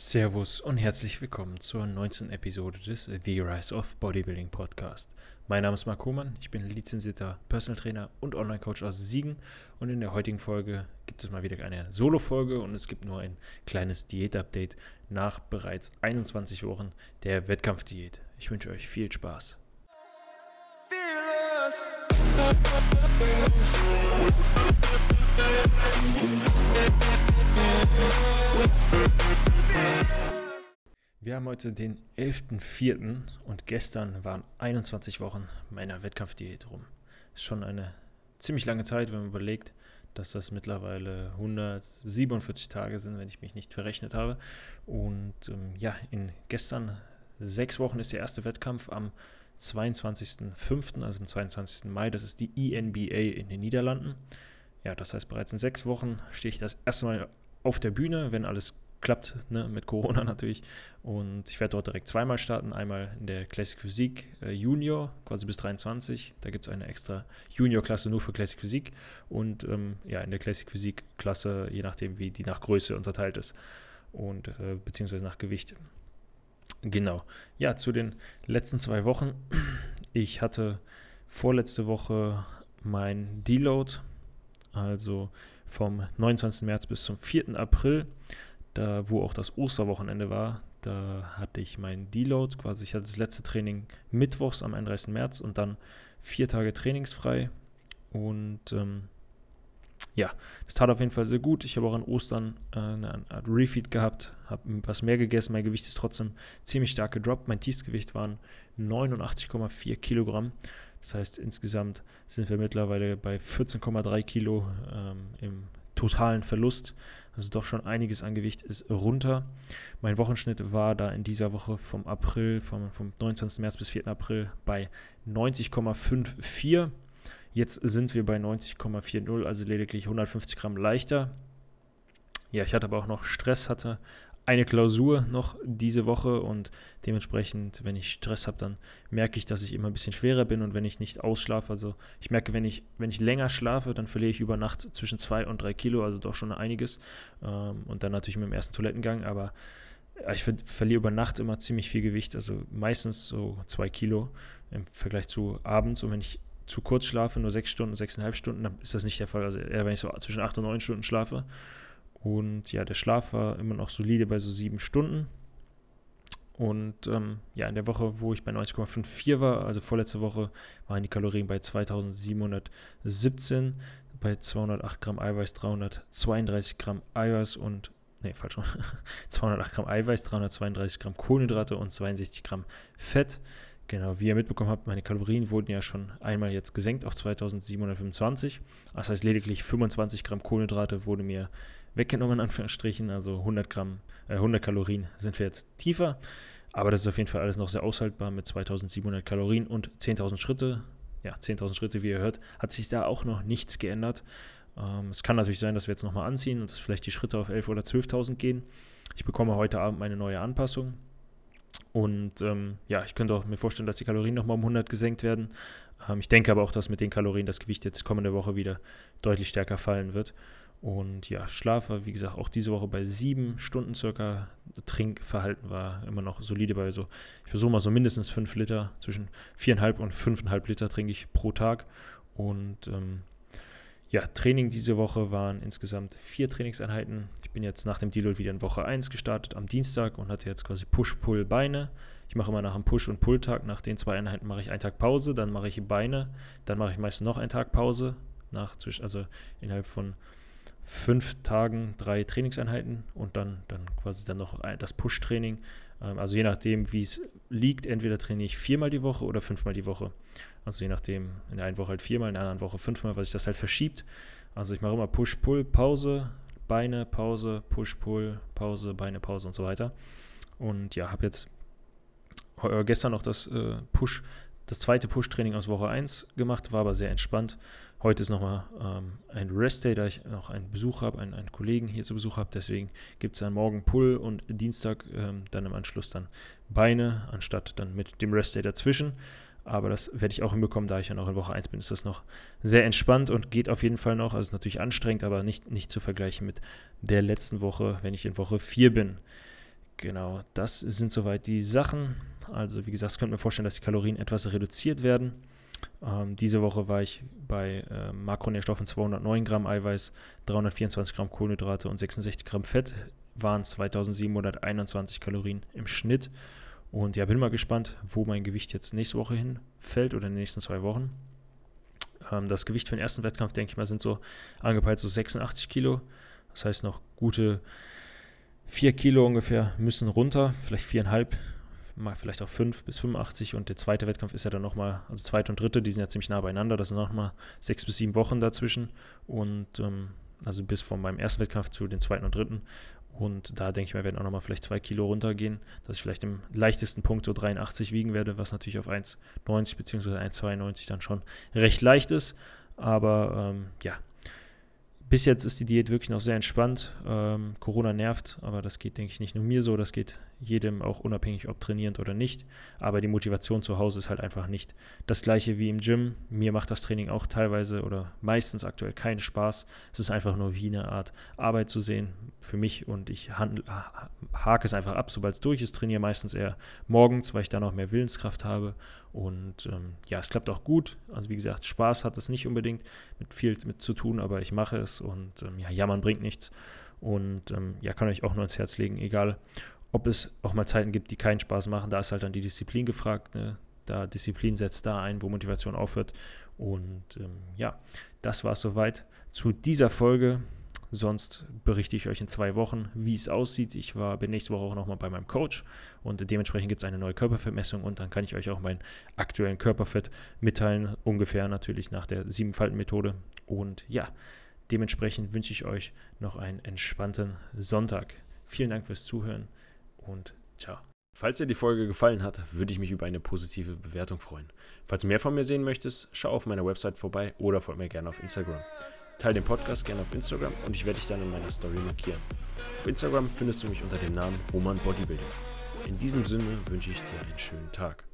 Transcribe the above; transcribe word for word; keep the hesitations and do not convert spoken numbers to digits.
Servus und herzlich willkommen zur neunzehnten Episode des The Rise of Bodybuilding Podcast. Mein Name ist Marc Hohmann, ich bin lizenzierter Personal Trainer und Online-Coach aus Siegen und in der heutigen Folge gibt es mal wieder eine Solo-Folge und es gibt nur ein kleines Diät-Update nach bereits einundzwanzig Wochen der Wettkampfdiät. Ich wünsche euch viel Spaß. Wir haben heute den elften vierten und gestern waren einundzwanzig Wochen meiner Wettkampfdiät rum. Ist schon eine ziemlich lange Zeit, wenn man überlegt, dass das mittlerweile hundertsiebenundvierzig Tage sind, wenn ich mich nicht verrechnet habe. Und ähm, ja, in gestern sechs Wochen ist der erste Wettkampf am zweiundzwanzigsten fünften, also am zweiundzwanzigsten Mai. Das ist die E N B A in den Niederlanden. Ja, das heißt, bereits in sechs Wochen stehe ich das erste Mal auf der Bühne, wenn alles klappt, ne, mit Corona natürlich. Und ich werde dort direkt zweimal starten. Einmal in der Classic Physik äh, Junior, quasi bis dreiundzwanzig. Da gibt es eine extra Junior-Klasse nur für Classic Physik. Und ähm, ja, in der Classic Physik-Klasse, je nachdem, wie die nach Größe unterteilt ist. Und äh, beziehungsweise nach Gewicht. Genau. Ja, zu den letzten zwei Wochen. Ich hatte vorletzte Woche mein Deload, also vom neunundzwanzigsten März bis zum vierten April. Da, wo auch das Osterwochenende war, da hatte ich meinen Deload, quasi ich hatte das letzte Training mittwochs am einunddreißigsten März und dann vier Tage trainingsfrei und ähm, ja, das tat auf jeden Fall sehr gut. Ich habe auch an Ostern äh, eine Art Refeed gehabt, habe was mehr gegessen, mein Gewicht ist trotzdem ziemlich stark gedroppt, mein Tiefsgewicht waren neunundachtzig Komma vier Kilogramm. Das heißt, insgesamt sind wir mittlerweile bei vierzehn Komma drei Kilo ähm, im totalen Verlust. Also doch schon einiges an Gewicht ist runter. Mein Wochenschnitt war da in dieser Woche vom April, vom, vom neunundzwanzigsten März bis vierten April bei neunzig Komma vierundfünfzig. Jetzt sind wir bei neunzig Komma vierzig, also lediglich hundertfünfzig Gramm leichter. Ja, ich hatte aber auch noch Stress, hatte eine Klausur noch diese Woche und dementsprechend, wenn ich Stress habe, dann merke ich, dass ich immer ein bisschen schwerer bin und wenn ich nicht ausschlafe, also ich merke, wenn ich, wenn ich länger schlafe, dann verliere ich über Nacht zwischen zwei und drei Kilo, also doch schon einiges ähm, und dann natürlich mit dem ersten Toilettengang, aber ich ver- verliere über Nacht immer ziemlich viel Gewicht, also meistens so zwei Kilo im Vergleich zu abends und wenn ich zu kurz schlafe, nur sechs Stunden, sechseinhalb Stunden, dann ist das nicht der Fall, also eher wenn ich so zwischen acht und neun Stunden schlafe. Und ja, der Schlaf war immer noch solide bei so sieben Stunden. Und ähm, ja, in der Woche, wo ich bei neunzig Komma fünfundfünfzig war, also vorletzte Woche, waren die Kalorien bei zweitausendsiebenhundertsiebzehn, bei zweihundertacht Gramm Eiweiß, dreihundertzweiunddreißig Gramm Eiweiß und, nee, falsch, zweihundertacht Gramm Eiweiß, dreihundertzweiunddreißig Gramm Kohlenhydrate und zweiundsechzig Gramm Fett. Genau, wie ihr mitbekommen habt, meine Kalorien wurden ja schon einmal jetzt gesenkt auf zweitausendsiebenhundertfünfundzwanzig. Das heißt, lediglich fünfundzwanzig Gramm Kohlenhydrate wurde mir weggenommen, in Anführungsstrichen. Also hundert Gramm, äh, hundert Kalorien sind wir jetzt tiefer. Aber das ist auf jeden Fall alles noch sehr aushaltbar mit zweitausendsiebenhundert Kalorien und zehntausend Schritte. Ja, zehntausend Schritte, wie ihr hört, hat sich da auch noch nichts geändert. Ähm, es kann natürlich sein, dass wir jetzt nochmal anziehen und dass vielleicht die Schritte auf elftausend oder zwölftausend gehen. Ich bekomme heute Abend meine neue Anpassung. Und ähm, ja, ich könnte auch mir vorstellen, dass die Kalorien nochmal um hundert gesenkt werden. Ähm, ich denke aber auch, dass mit den Kalorien das Gewicht jetzt kommende Woche wieder deutlich stärker fallen wird. Und ja, Schlaf war, wie gesagt, auch diese Woche bei sieben Stunden circa. Trinkverhalten war immer noch solide bei so, ich versuche mal so mindestens fünf Liter, zwischen viereinhalb und fünfeinhalb Liter trinke ich pro Tag. Und ähm, ja, Training diese Woche waren insgesamt vier Trainingseinheiten. Ich bin jetzt nach dem Deload wieder in Woche eins gestartet am Dienstag und hatte jetzt quasi Push-Pull-Beine. Ich mache immer nach einem Push- und Pull-Tag, nach den zwei Einheiten mache ich einen Tag Pause, dann mache ich Beine, dann mache ich meistens noch einen Tag Pause, nach, also innerhalb von fünf Tagen drei Trainingseinheiten und dann, dann quasi dann noch das Push-Training. Also je nachdem, wie es liegt, entweder trainiere ich viermal die Woche oder fünfmal die Woche. Also je nachdem, in der einen Woche halt viermal, in der anderen Woche fünfmal, weil sich das halt verschiebt. Also ich mache immer Push, Pull, Pause, Beine, Pause, Push, Pull, Pause, Beine, Pause und so weiter. Und ja, habe jetzt gestern noch das äh, Push, das zweite Push-Training aus Woche eins gemacht, war aber sehr entspannt. Heute ist nochmal ähm, ein Rest-Day, da ich noch einen Besuch habe, einen, einen Kollegen hier zu Besuch habe. Deswegen gibt es dann morgen Pull und Dienstag ähm, dann im Anschluss dann Beine, anstatt dann mit dem Rest-Day dazwischen. Aber das werde ich auch hinbekommen, da ich ja noch in Woche eins bin, ist das noch sehr entspannt und geht auf jeden Fall noch. Also ist natürlich anstrengend, aber nicht, nicht zu vergleichen mit der letzten Woche, wenn ich in Woche vier bin. Genau, das sind soweit die Sachen. Also wie gesagt, es könnte mir vorstellen, dass die Kalorien etwas reduziert werden. Ähm, diese Woche war ich bei äh, Makronährstoffen zweihundertneun Gramm Eiweiß, dreihundertvierundzwanzig Gramm Kohlenhydrate und sechsundsechzig Gramm Fett, waren zweitausendsiebenhunderteinundzwanzig Kalorien im Schnitt. Und ja, bin mal gespannt, wo mein Gewicht jetzt nächste Woche hinfällt oder in den nächsten zwei Wochen. Ähm, das Gewicht für den ersten Wettkampf, denke ich mal, sind so angepeilt so sechsundachtzig Kilo. Das heißt, noch gute vier Kilo ungefähr müssen runter, vielleicht viereinhalb, mal vielleicht auch fünf bis fünfundachtzig. Und der zweite Wettkampf ist ja dann nochmal, also zweite und dritte, die sind ja ziemlich nah beieinander. Das sind nochmal sechs bis sieben Wochen dazwischen. Und ähm, also bis von meinem ersten Wettkampf zu den zweiten und dritten. Und da denke ich mal, werden auch nochmal vielleicht zwei Kilo runtergehen, dass ich vielleicht im leichtesten Punkt so dreiundachtzig wiegen werde, was natürlich auf eins Komma neunzig bzw. eins Komma zweiundneunzig dann schon recht leicht ist. Aber ähm, ja, bis jetzt ist die Diät wirklich noch sehr entspannt. Ähm, Corona nervt, aber das geht, denke ich, nicht nur mir so, das geht jedem auch unabhängig, ob trainierend oder nicht. Aber die Motivation zu Hause ist halt einfach nicht das gleiche wie im Gym. Mir macht das Training auch teilweise oder meistens aktuell keinen Spaß. Es ist einfach nur wie eine Art Arbeit zu sehen für mich und ich handle, hake es einfach ab, sobald es durch ist. Trainiere meistens eher morgens, weil ich dann auch mehr Willenskraft habe. Und ähm, ja, es klappt auch gut. Also wie gesagt, Spaß hat es nicht unbedingt mit viel mit zu tun, aber ich mache es und ähm, ja, jammern bringt nichts. Und ähm, ja, kann euch auch nur ans Herz legen, egal ob es auch mal Zeiten gibt, die keinen Spaß machen, da ist halt dann die Disziplin gefragt. Ne? Da Disziplin setzt da ein, wo Motivation aufhört. Und ähm, ja, das war es soweit zu dieser Folge. Sonst berichte ich euch in zwei Wochen, wie es aussieht. Ich war, bin nächste Woche auch nochmal bei meinem Coach und dementsprechend gibt es eine neue Körperfettmessung und dann kann ich euch auch meinen aktuellen Körperfett mitteilen, ungefähr natürlich nach der Sieben-Falten-Methode. Und ja, dementsprechend wünsche ich euch noch einen entspannten Sonntag. Vielen Dank fürs Zuhören und ciao. Falls dir die Folge gefallen hat, würde ich mich über eine positive Bewertung freuen. Falls du mehr von mir sehen möchtest, schau auf meiner Website vorbei oder folge mir gerne auf Instagram. Teile den Podcast gerne auf Instagram und ich werde dich dann in meiner Story markieren. Auf Instagram findest du mich unter dem Namen Roman Bodybuilding. In diesem Sinne wünsche ich dir einen schönen Tag.